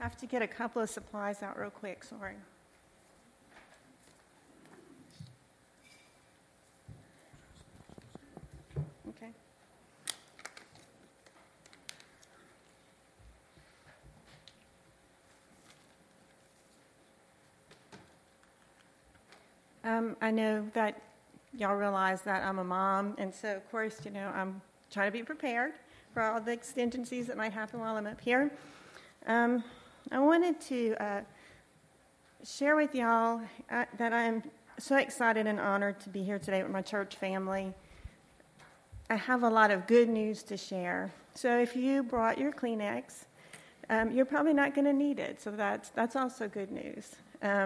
Have to get a couple of supplies out real quick, sorry. Okay. I know that y'all realize that I'm a mom, and so, of course, I'm trying to be prepared for all the contingencies that might happen while I'm up here. I wanted to share with y'all that I'm so excited and honored to be here today with my church family. I have a lot of good news to share. So if you brought your Kleenex, you're probably not going to need it, so that's also good news.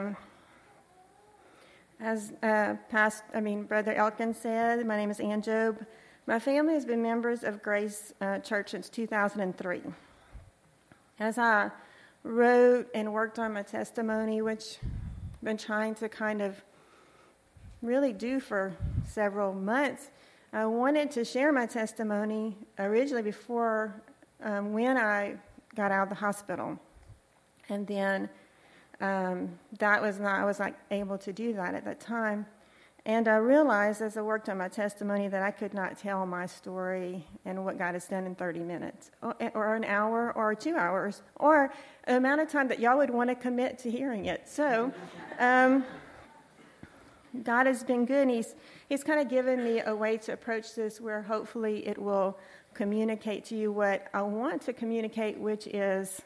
As Brother Elkin said, my name is Ann Job. My family has been members of Grace Church since 2003. As I wrote and worked on my testimony, which I've been trying to kind of really do for several months, I wanted to share my testimony originally before when I got out of the hospital. And then I was not able to do that at that time. And I realized as I worked on my testimony that I could not tell my story and what God has done in 30 minutes or an hour or 2 hours or an amount of time that y'all would want to commit to hearing it. So God has been good, and He's kind of given me a way to approach this where hopefully it will communicate to you what I want to communicate, which is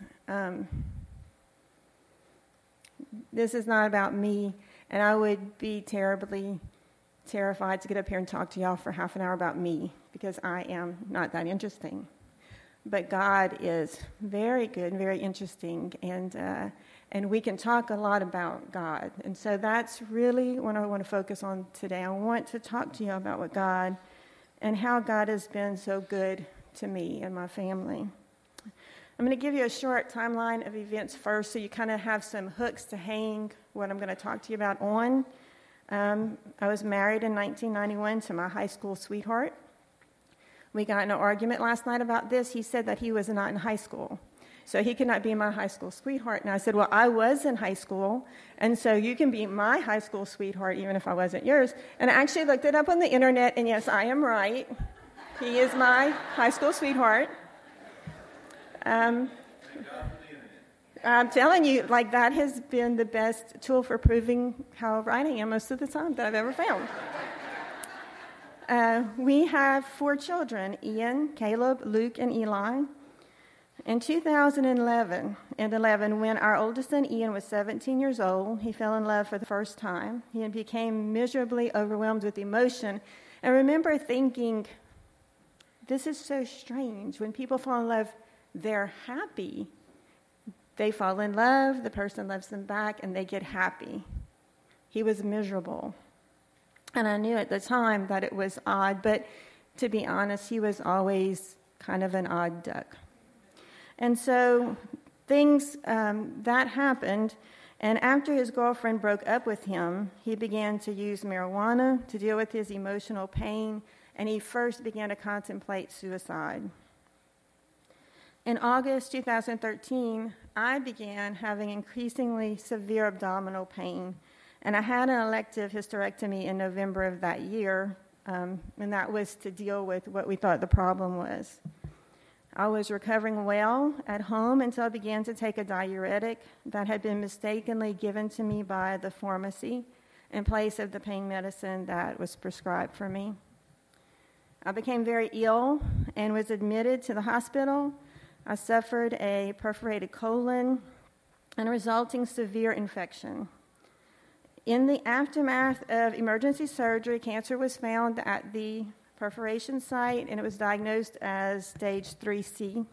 this is not about me, and I would be terribly terrified to get up here and talk to y'all for half an hour about me because I am not that interesting. But God is very good and very interesting, and we can talk a lot about God. And so that's really what I want to focus on today. I want to talk to you about what God and how God has been so good to me and my family. I'm going to give you a short timeline of events first so you kind of have some hooks to hang what I'm going to talk to you about on. I was married in 1991 to my high school sweetheart. We got in an argument last night about this. He said that he was not in high school, so he could not be my high school sweetheart. And I said, well, I was in high school, and so you can be my high school sweetheart even if I wasn't yours. And I actually looked it up on the internet, and yes, I am right. He is my high school sweetheart. I'm telling you, that has been the best tool for proving how right I am most of the time that I've ever found. We have 4 children, Ian, Caleb, Luke, and Eli. In 2011, when our oldest son, Ian, was 17 years old, he fell in love for the first time. He became miserably overwhelmed with emotion. I remember thinking, this is so strange. When people fall in love, they're happy. They fall in love, the person loves them back, and they get happy. He was miserable. And I knew at the time that it was odd, but to be honest, he was always kind of an odd duck. And so things that happened, and after his girlfriend broke up with him, he began to use marijuana to deal with his emotional pain, and he first began to contemplate suicide. In August 2013, I began having increasingly severe abdominal pain, and I had an elective hysterectomy in November of that year, and that was to deal with what we thought the problem was. I was recovering well at home until I began to take a diuretic that had been mistakenly given to me by the pharmacy in place of the pain medicine that was prescribed for me. I became very ill and was admitted to the hospital. I suffered a perforated colon and a resulting severe infection. In the aftermath of emergency surgery, cancer was found at the perforation site, and it was diagnosed as stage 3C.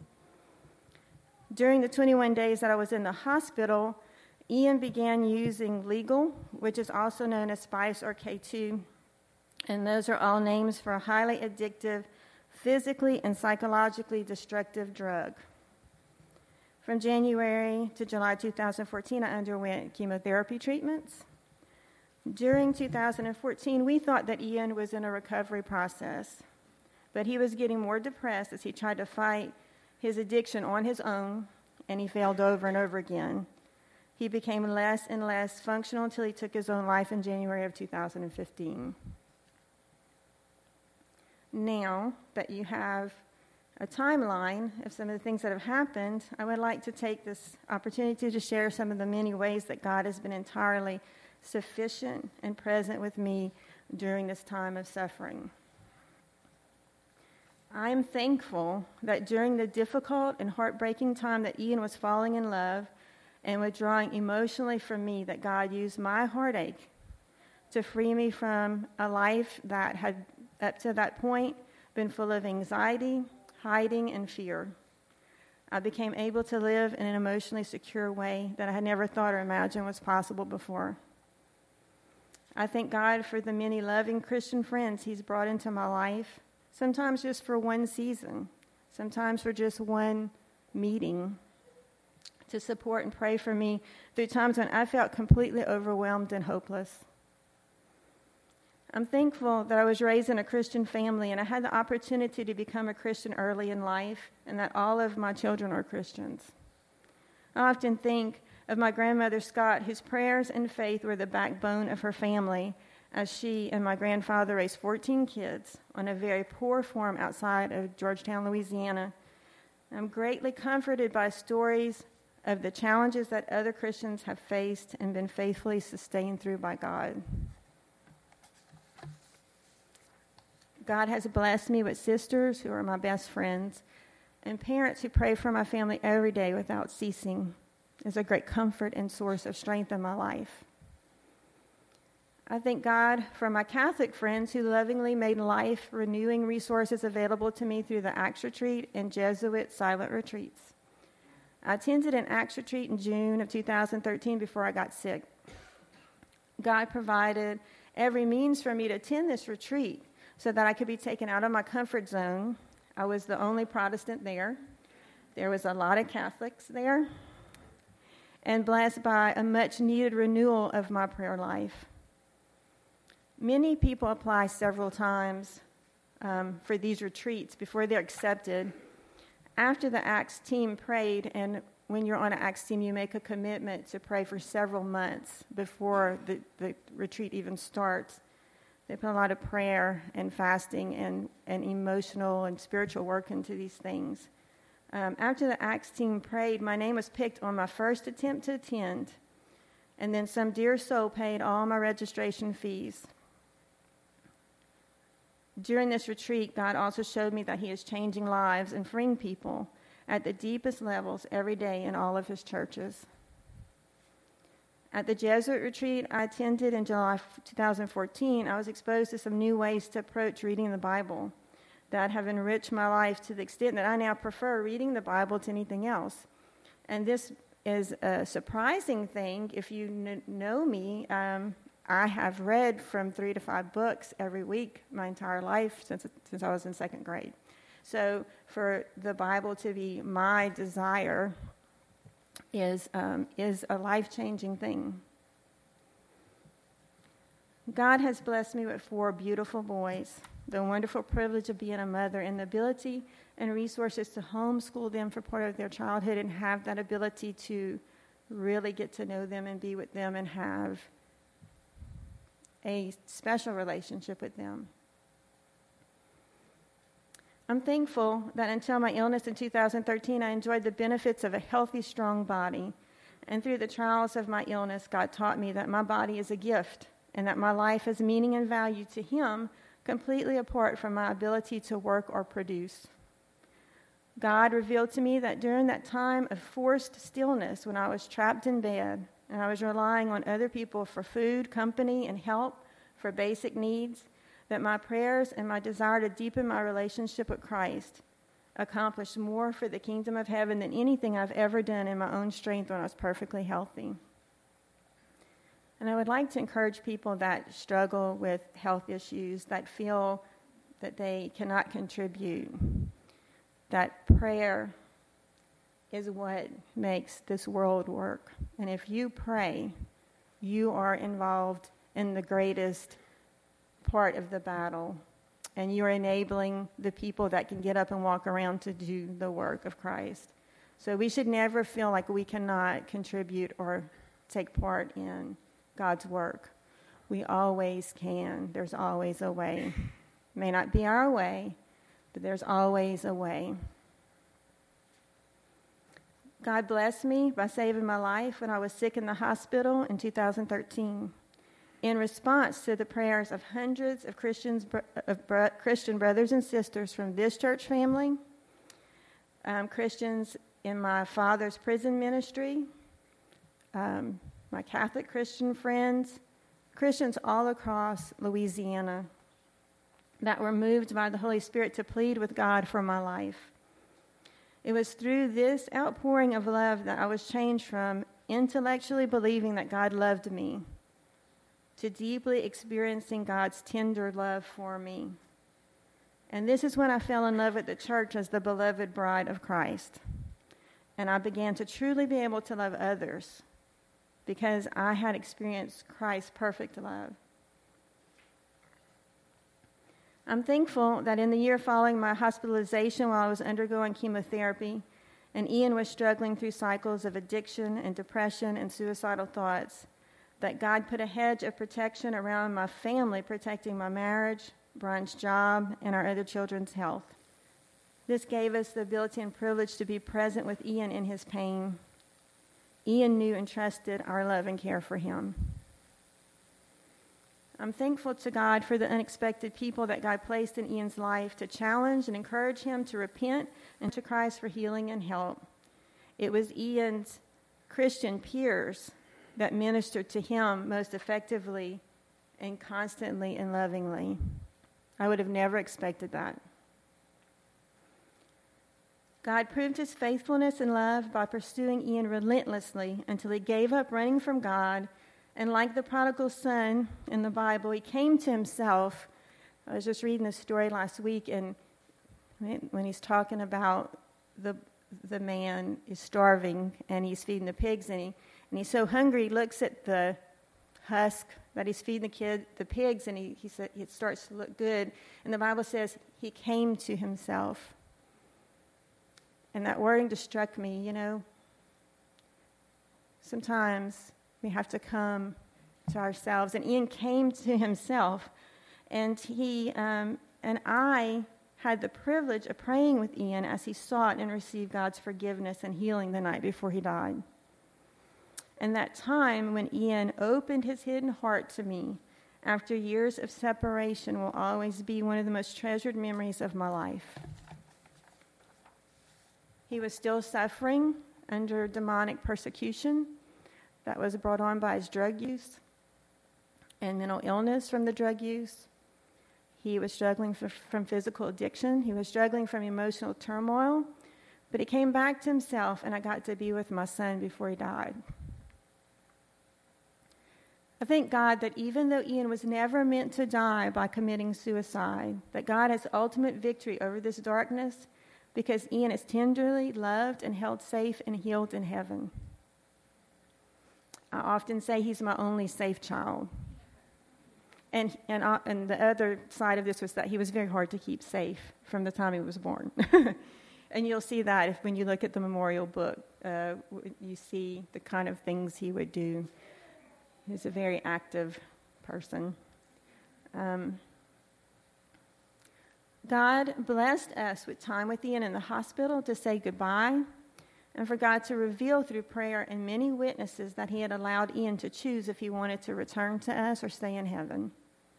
During the 21 days that I was in the hospital, Ian began using Legal, which is also known as Spice or K2, and those are all names for a highly addictive, physically and psychologically destructive drug. From January to July 2014, I underwent chemotherapy treatments. During 2014, we thought that Ian was in a recovery process, but he was getting more depressed as he tried to fight his addiction on his own, and he failed over and over again. He became less and less functional until he took his own life in January of 2015. Now that you have a timeline of some of the things that have happened, I would like to take this opportunity to share some of the many ways that God has been entirely sufficient and present with me during this time of suffering. I am thankful that during the difficult and heartbreaking time that Ian was falling in love and withdrawing emotionally from me, that God used my heartache to free me from a life that had, up to that point, been full of anxiety, hiding, and fear. I became able to live in an emotionally secure way that I had never thought or imagined was possible before. I thank God for the many loving Christian friends He's brought into my life, sometimes just for one season, sometimes for just one meeting, to support and pray for me through times when I felt completely overwhelmed and hopeless. I'm thankful that I was raised in a Christian family and I had the opportunity to become a Christian early in life, and that all of my children are Christians. I often think of my grandmother Scott, whose prayers and faith were the backbone of her family, as she and my grandfather raised 14 kids on a very poor farm outside of Georgetown, Louisiana. I'm greatly comforted by stories of the challenges that other Christians have faced and been faithfully sustained through by God. God has blessed me with sisters who are my best friends and parents who pray for my family every day without ceasing. Is a great comfort and source of strength in my life. I thank God for my Catholic friends who lovingly made life-renewing resources available to me through the Acts Retreat and Jesuit silent retreats. I attended an Acts Retreat in June of 2013 before I got sick. God provided every means for me to attend this retreat so that I could be taken out of my comfort zone. I was the only Protestant there. There was a lot of Catholics there, and blessed by a much-needed renewal of my prayer life. Many people apply several times for these retreats before they're accepted. After the Acts team prayed, and when you're on an Acts team, you make a commitment to pray for several months before the retreat even starts. They put a lot of prayer and fasting and emotional and spiritual work into these things. After the Acts team prayed, my name was picked on my first attempt to attend, and then some dear soul paid all my registration fees. During this retreat, God also showed me that He is changing lives and freeing people at the deepest levels every day in all of His churches. At the Jesuit retreat I attended in July 2014, I was exposed to some new ways to approach reading the Bible that have enriched my life to the extent that I now prefer reading the Bible to anything else. And this is a surprising thing. If you know me, I have read from 3 to 5 books every week my entire life since I was in second grade. So for the Bible to be my desire is a life-changing thing. God has blessed me with 4 beautiful boys, the wonderful privilege of being a mother, and the ability and resources to homeschool them for part of their childhood and have that ability to really get to know them and be with them and have a special relationship with them. I'm thankful that until my illness in 2013, I enjoyed the benefits of a healthy, strong body. And through the trials of my illness, God taught me that my body is a gift and that my life has meaning and value to Him, completely apart from my ability to work or produce. God revealed to me that during that time of forced stillness, when I was trapped in bed and I was relying on other people for food, company, and help for basic needs, that my prayers and my desire to deepen my relationship with Christ accomplished more for the kingdom of heaven than anything I've ever done in my own strength when I was perfectly healthy. And I would like to encourage people that struggle with health issues, that feel that they cannot contribute, that prayer is what makes this world work. And if you pray, you are involved in the greatest part of the battle, and you're enabling the people that can get up and walk around to do the work of Christ. So we should never feel like we cannot contribute or take part in God's work. We always can. There's always a way. It may not be our way, but there's always a way. God blessed me by saving my life when I was sick in the hospital in 2013. In response to the prayers of hundreds of Christian brothers and sisters from this church family, Christians in my father's prison ministry, my Catholic Christian friends, Christians all across Louisiana that were moved by the Holy Spirit to plead with God for my life. It was through this outpouring of love that I was changed from intellectually believing that God loved me to deeply experiencing God's tender love for me. And this is when I fell in love with the church as the beloved bride of Christ. And I began to truly be able to love others because I had experienced Christ's perfect love. I'm thankful that in the year following my hospitalization while I was undergoing chemotherapy, and Ian was struggling through cycles of addiction and depression and suicidal thoughts, that God put a hedge of protection around my family, protecting my marriage, Brian's job, and our other children's health. This gave us the ability and privilege to be present with Ian in his pain. Ian knew and trusted our love and care for him. I'm thankful to God for the unexpected people that God placed in Ian's life to challenge and encourage him to repent and to Christ for healing and help. It was Ian's Christian peers that ministered to him most effectively and constantly and lovingly. I would have never expected that. God proved his faithfulness and love by pursuing Ian relentlessly until he gave up running from God. And like the prodigal son in the Bible, he came to himself. I was just reading this story last week, and when he's talking about the man is starving and he's feeding the pigs, and he's so hungry, he looks at the husk that he's feeding the pigs, and he said it starts to look good. And the Bible says he came to himself. And that wording just struck me, Sometimes we have to come to ourselves. And Ian came to himself. And I had the privilege of praying with Ian as he sought and received God's forgiveness and healing the night before he died. And that time when Ian opened his hidden heart to me after years of separation will always be one of the most treasured memories of my life. He was still suffering under demonic persecution that was brought on by his drug use and mental illness from the drug use. He was struggling from physical addiction. He was struggling from emotional turmoil. But he came back to himself, and I got to be with my son before he died. I thank God that even though Ian was never meant to die by committing suicide, that God has ultimate victory over this darkness because Ian is tenderly loved and held safe and healed in heaven. I often say he's my only safe child. And the other side of this was that he was very hard to keep safe from the time he was born. And you'll see that when you look at the memorial book. You see the kind of things he would do. He's a very active person. God blessed us with time with Ian in the hospital to say goodbye, and for God to reveal through prayer and many witnesses that he had allowed Ian to choose if he wanted to return to us or stay in heaven.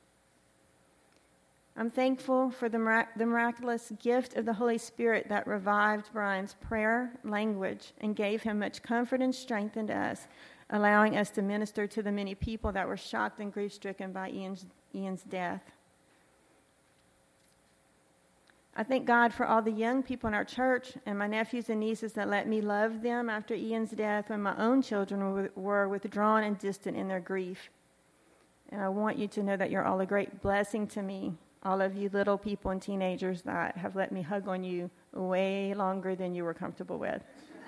I'm thankful for the miraculous gift of the Holy Spirit that revived Brian's prayer language and gave him much comfort and strength into us, allowing us to minister to the many people that were shocked and grief-stricken by Ian's death. I thank God for all the young people in our church and my nephews and nieces that let me love them after Ian's death when my own children were withdrawn and distant in their grief. And I want you to know that you're all a great blessing to me, all of you little people and teenagers that have let me hug on you way longer than you were comfortable with.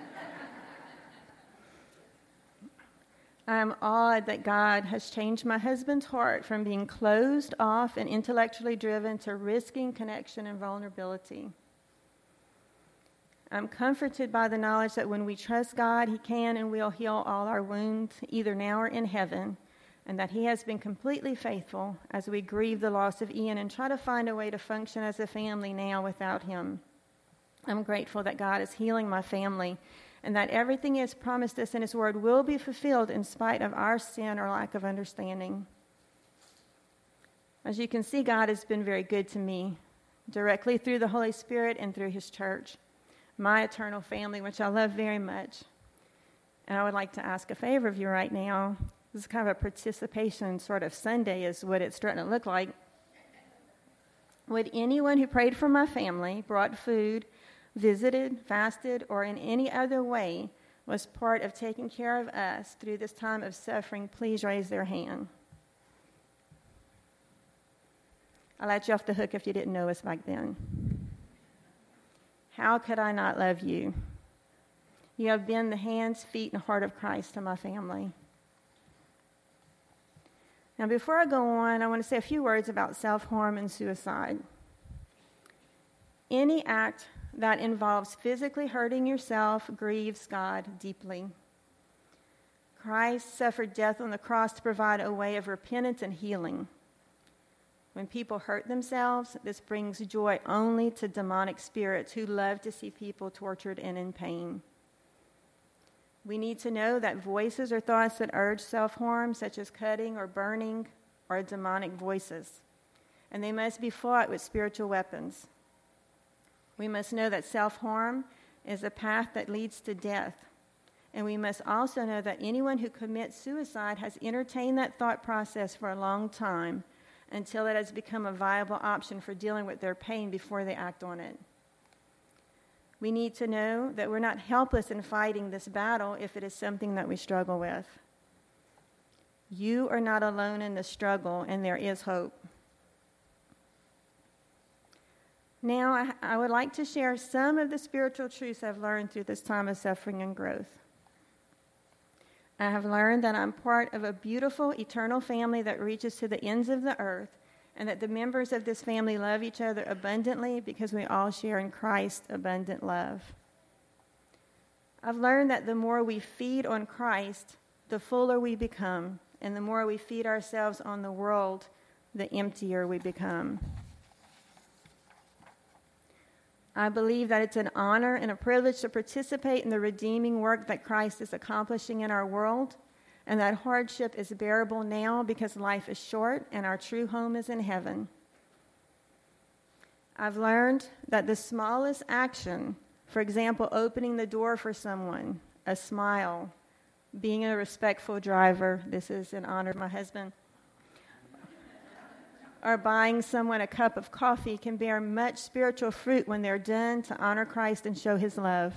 I am awed that God has changed my husband's heart from being closed off and intellectually driven to risking connection and vulnerability. I'm comforted by the knowledge that when we trust God, He can and will heal all our wounds, either now or in heaven, and that He has been completely faithful as we grieve the loss of Ian and try to find a way to function as a family now without him. I'm grateful that God is healing my family and that everything He has promised us in His Word will be fulfilled in spite of our sin or lack of understanding. As you can see, God has been very good to me, directly through the Holy Spirit and through His church, my eternal family, which I love very much. And I would like to ask a favor of you right now. This is kind of a participation sort of Sunday is what it's starting to look like. Would anyone who prayed for my family, brought food, visited, fasted, or in any other way was part of taking care of us through this time of suffering, please raise their hand. I'll let you off the hook if you didn't know us back then. How could I not love you? You have been the hands, feet, and heart of Christ to my family. Now, before I go on, I want to say a few words about self-harm and suicide. Any act that involves physically hurting yourself grieves God deeply. Christ suffered death on the cross to provide a way of repentance and healing. When people hurt themselves, this brings joy only to demonic spirits who love to see people tortured and in pain. We need to know that voices or thoughts that urge self-harm, such as cutting or burning, are demonic voices, and they must be fought with spiritual weapons. We must know that self-harm is a path that leads to death, and we must also know that anyone who commits suicide has entertained that thought process for a long time until it has become a viable option for dealing with their pain before they act on it. We need to know that we're not helpless in fighting this battle if it is something that we struggle with. You are not alone in the struggle, and there is hope. Now, I would like to share some of the spiritual truths I've learned through this time of suffering and growth. I have learned that I'm part of a beautiful, eternal family that reaches to the ends of the earth, and that the members of this family love each other abundantly because we all share in Christ's abundant love. I've learned that the more we feed on Christ, the fuller we become, and the more we feed ourselves on the world, the emptier we become. I believe that it's an honor and a privilege to participate in the redeeming work that Christ is accomplishing in our world, and that hardship is bearable now because life is short and our true home is in heaven. I've learned that the smallest action, for example, opening the door for someone, a smile, being a respectful driver, this is in honor of my husband, or buying someone a cup of coffee can bear much spiritual fruit when they're done to honor Christ and show His love.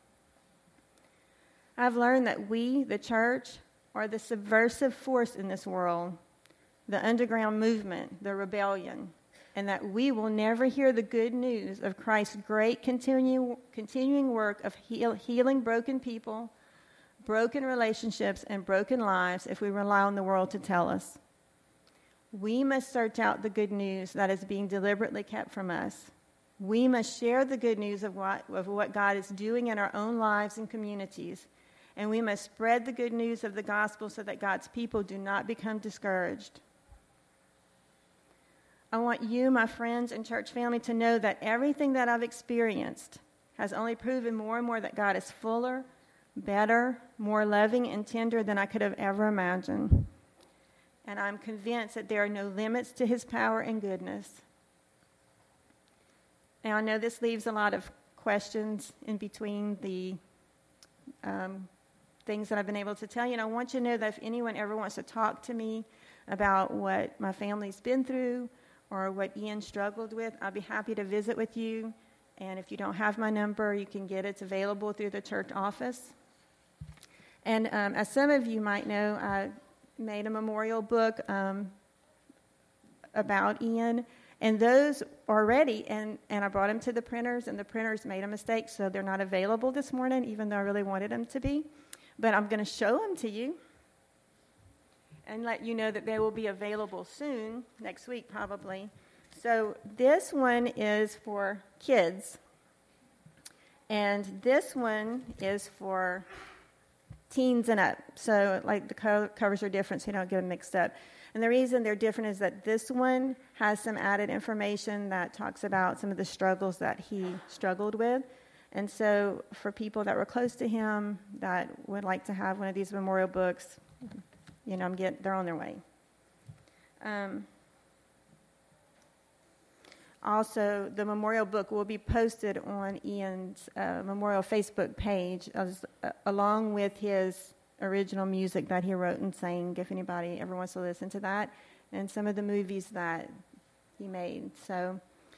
I've learned that we, the church, are the subversive force in this world, the underground movement, the rebellion, and that we will never hear the good news of Christ's great continuing work of healing broken people, broken relationships, and broken lives if we rely on the world to tell us. We must search out the good news that is being deliberately kept from us. We must share the good news of what God is doing in our own lives and communities. And we must spread the good news of the gospel so that God's people do not become discouraged. I want you, my friends and church family, to know that everything that I've experienced has only proven more and more that God is fuller, better, more loving and tender than I could have ever imagined. And I'm convinced that there are no limits to His power and goodness. Now, I know this leaves a lot of questions in between the things that I've been able to tell you. And I want you to know that if anyone ever wants to talk to me about what my family's been through or what Ian struggled with, I'll be happy to visit with you. And if you don't have my number, you can get it. It's available through the church office. And as some of you might know, I made a memorial book about Ian, and those are ready, and I brought them to the printers, and the printers made a mistake, so they're not available this morning, even though I really wanted them to be. But I'm going to show them to you and let you know that they will be available soon, next week probably. So this one is for kids, And this one is for teens and up. So like the covers are different so you don't get them mixed up. And the reason they're different is that this one has some added information that talks about some of the struggles that he struggled with. And so for people that were close to him that would like to have one of these memorial books, they're on their way. Also, the memorial book will be posted on Ian's memorial Facebook page along with his original music that he wrote and sang, if anybody ever wants to listen to that, and some of the movies that he made. So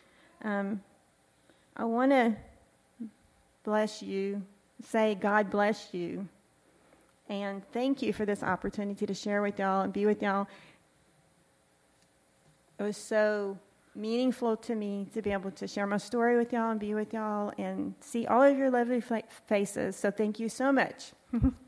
I want to bless you, say God bless you, and thank you for this opportunity to share with y'all and be with y'all. It was so meaningful to me to be able to share my story with y'all and be with y'all and see all of your lovely faces. So thank you so much.